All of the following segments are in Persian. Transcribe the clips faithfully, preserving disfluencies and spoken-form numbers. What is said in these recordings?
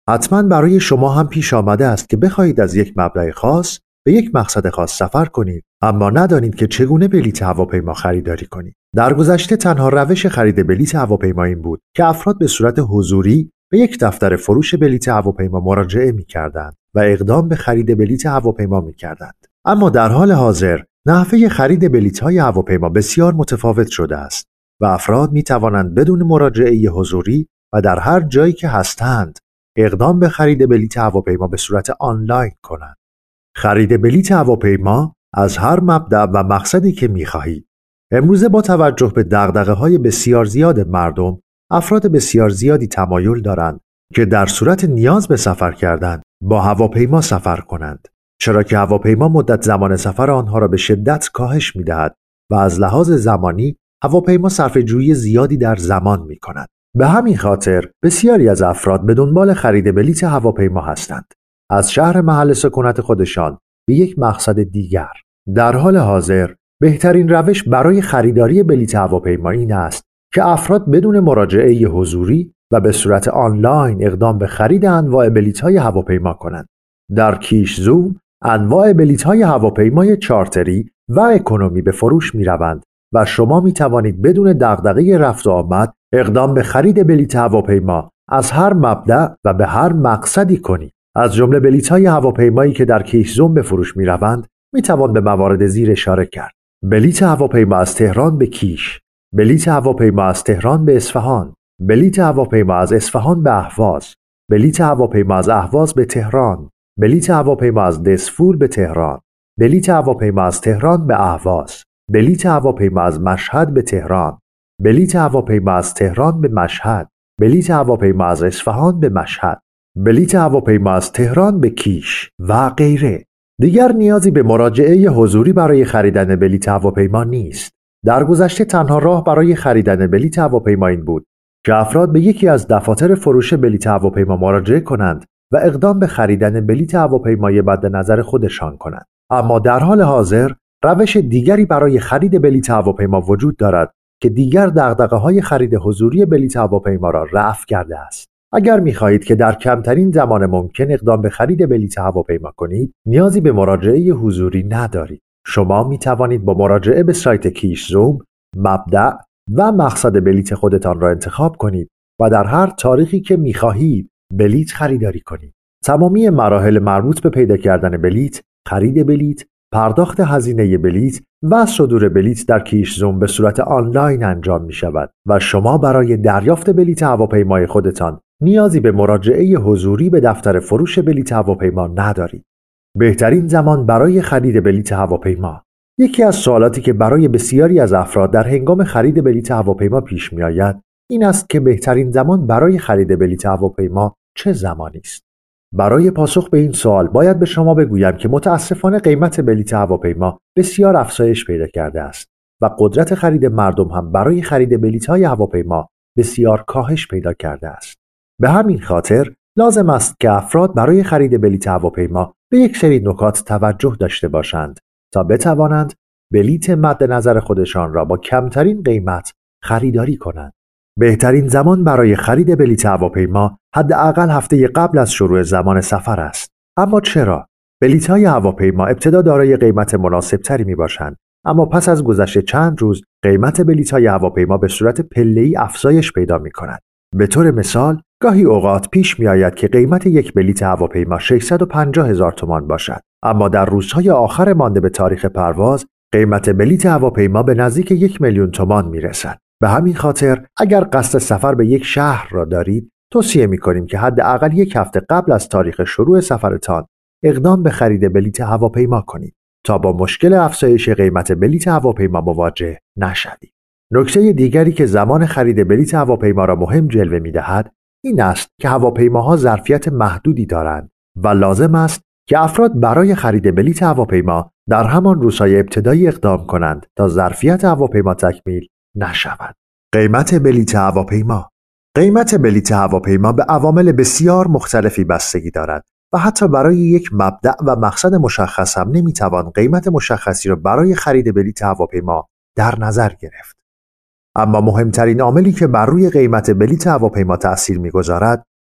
حتما برای شما هم پیش آمده است که بخواهید از یک مبلغ خاص به یک مقصد خاص سفر کنید، اما ندانید که چگونه بلیط هواپیما خریداری کنید. در گذشته تنها روش خرید بلیط هواپیما این بود که افراد به صورت حضوری به یک دفتر فروش بلیط هواپیما مراجعه می‌کردند و اقدام به خرید بلیط هواپیما می‌کردند. اما در حال حاضر نحوه خرید بلیط‌های هواپیما بسیار متفاوت شده است و افراد می‌توانند بدون مراجعه حضوری و در هر جایی که هستند اقدام به خرید بلیط هواپیما به صورت آنلاین کنند. خرید بلیط هواپیما از هر مبدأ و مقصدی که می‌خواهید. امروزه با توجه به دغدغه‌های بسیار زیاد مردم، افراد بسیار زیادی تمایل دارند که در صورت نیاز به سفر کردن با هواپیما سفر کنند، چرا که هواپیما مدت زمان سفر آنها را به شدت کاهش می‌دهد و از لحاظ زمانی هواپیما صرفه‌جویی زیادی در زمان می‌کند. به همین خاطر بسیاری از افراد به دنبال خرید بلیط هواپیما هستند، از شهر محل سکونت خودشان به یک مقصد دیگر. در حال حاضر بهترین روش برای خریداری بلیط هواپیما این است که افراد بدون مراجعه حضوری و به صورت آنلاین اقدام به خرید انواع بلیط‌های هواپیما کنند. در کیش زوم انواع بلیط‌های هواپیمای چارتری و اکونومی به فروش می‌روند و شما می‌توانید بدون دغدغه رفت و آمد اقدام به خرید بلیط هواپیما از هر مبدأ و به هر مقصدی کنید. از جمله بلیط‌های هواپیمایی که در کیش زوم به فروش می‌روند می‌توان به موارد زیر اشاره کرد: بلیط هواپیما از تهران به کیش، بلیط هواپیما از تهران به اصفهان، بلیط هواپیما از اصفهان به اهواز، بلیط هواپیما از اهواز به تهران، بلیط هواپیما از دسفول به تهران، بلیط هواپیما از تهران به اهواز، بلیط هواپیما از مشهد به تهران، بلیط هواپیما از تهران به مشهد، بلیط هواپیما از اصفهان به مشهد، بلیط هواپیما از تهران به کیش و غیره. دیگر نیازی به مراجعه حضوری برای خریدن بلیط هواپیما نیست. در گذشته تنها راه برای خریدن بلیط هواپیما این بود که افراد به یکی از دفاتر فروش بلیط هواپیما مراجعه کنند و اقدام به خریدن بلیط هواپیمای مد نظر خودشان کنند. اما در حال حاضر روش دیگری برای خرید بلیط هواپیما وجود دارد که دیگر دغدغه‌های خرید حضوری بلیط هواپیما را رفع کرده است. اگر می‌خواهید که در کمترین زمان ممکن اقدام به خرید بلیط هواپیما کنید، نیازی به مراجعه حضوری ندارید. شما می‌توانید با مراجعه به سایت کیش زوم مبدأ و مقصد بلیط خودتان را انتخاب کنید و در هر تاریخی که می‌خواهید بلیط خریداری کنید. تمامی مراحل مربوط به پیدا کردن بلیط، خرید بلیط، پرداخت هزینه بلیط و صدور بلیط در کیش زوم به صورت آنلاین انجام می‌شود و شما برای دریافت بلیط هواپیمای خودتان نیازی به مراجعه حضوری به دفتر فروش بلیط هواپیما ندارید. بهترین زمان برای خرید بلیط هواپیما. یکی از سوالاتی که برای بسیاری از افراد در هنگام خرید بلیط هواپیما پیش می‌آید این است که بهترین زمان برای خرید بلیط هواپیما چه زمانی است؟ برای پاسخ به این سوال باید به شما بگویم که متاسفانه قیمت بلیط هواپیما بسیار افزایش پیدا کرده است و قدرت خرید مردم هم برای خرید بلیط‌های هواپیما بسیار کاهش پیدا کرده است. به همین خاطر لازم است که افراد برای خرید بلیط هواپیما به یک سری نکات توجه داشته باشند تا بتوانند بلیط مد نظر خودشان را با کمترین قیمت خریداری کنند. بهترین زمان برای خرید بلیط هواپیما حداقل هفته قبل از شروع زمان سفر است. اما چرا؟ بلیط‌های هواپیما ابتدا دارای قیمت مناسب‌تری می‌باشند، اما پس از گذشت چند روز قیمت بلیط‌های هواپیما به صورت پله‌ای افزایش پیدا می‌کند. به طور مثال گاهی اوقات پیش می‌آید که قیمت یک بلیط هواپیما ششصد و پنجاه هزار تومان باشد، اما در روزهای آخر مانده به تاریخ پرواز قیمت بلیط هواپیما به نزدیک یک میلیون تومان می‌رسد. به همین خاطر اگر قصد سفر به یک شهر را دارید، توصیه می‌کنیم که حداقل یک هفته قبل از تاریخ شروع سفرتان اقدام به خرید بلیط هواپیما کنید تا با مشکل افزایش قیمت بلیط هواپیما مواجه نشوید. نکته دیگری که زمان خرید بلیط هواپیما را مهم جلوه می‌دهد این است که هواپیماها ظرفیت محدودی دارند و لازم است که افراد برای خرید بلیط هواپیما در همان روزهای ابتدایی اقدام کنند تا ظرفیت هواپیما تکمیل نشود. قیمت بلیط هواپیما. قیمت بلیط هواپیما به عوامل بسیار مختلفی بستگی دارد و حتی برای یک مبدأ و مقصد مشخص هم نمیتوان قیمت مشخصی را برای خرید بلیط هواپیما در نظر گرفت. اما مهمترین عاملی که بر روی قیمت بلیط هواپیما تأثیر میگذارد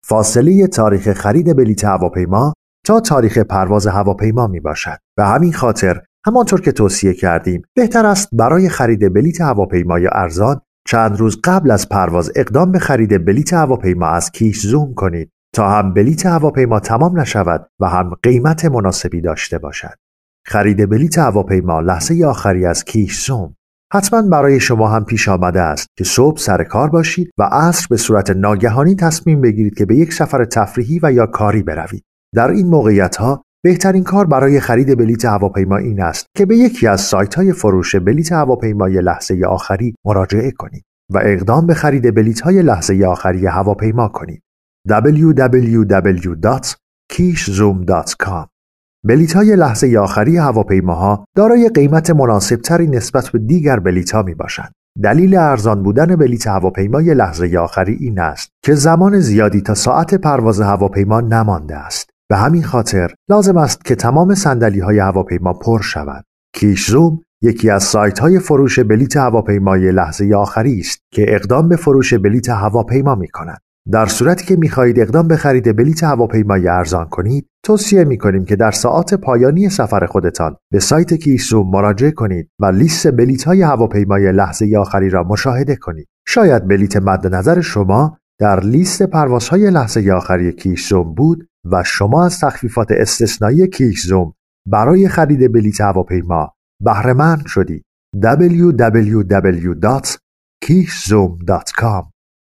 فاصله تاریخ خرید بلیط هواپیما تا تاریخ پرواز هواپیما می باشد. به همین خاطر همانطور که توصیه کردیم بهتر است برای خرید بلیط هواپیمای ارزان چند روز قبل از پرواز اقدام به خرید بلیط هواپیما از کیش زوم کنید تا هم بلیط هواپیما تمام نشود و هم قیمت مناسبی داشته باشد. خرید بلیط هواپیما لحظه آخری از کیش زوم. حتما برای شما هم پیش آمده است که صبح سر کار باشید و عصر به صورت ناگهانی تصمیم بگیرید که به یک سفر تفریحی و یا کاری بروید. در این موقعیت‌ها بهترین کار برای خرید بلیط هواپیما این است که به یکی از سایت‌های فروش بلیط هواپیمای لحظه آخری مراجعه کنید و اقدام به خرید بلیط‌های لحظه آخری هواپیما کنید. دبلیو دبلیو دبلیو دات کیش زوم دات کام. بلیط‌های لحظه آخری هواپیماها دارای قیمت مناسبتری نسبت به دیگر بلیط‌ها میباشند. دلیل ارزان بودن بلیط هواپیمای لحظه آخری این است که زمان زیادی تا ساعت پرواز هواپیما نمانده است. به همین خاطر لازم است که تمام صندلی‌های هواپیما پر شود. کیش زوم یکی از سایت‌های فروش بلیط هواپیمای لحظه آخری است که اقدام به فروش بلیط هواپیما می‌کند. در صورتی که می‌خواهید اقدام به خرید بلیط هواپیمای ارزان کنید، توصیه می‌کنیم که در ساعات پایانی سفر خودتان به سایت کیش زوم مراجعه کنید و لیست بلیط‌های هواپیمای لحظه آخری را مشاهده کنید. شاید بلیط مد نظر شما در لیست پروازهای لحظه آخری کیش زوم بود و شما از تخفیفات استثنایی کیش زوم برای خرید بلیط هواپیما بهره مند شدید. دبلیو دبلیو دبلیو دات کیش زوم دات کام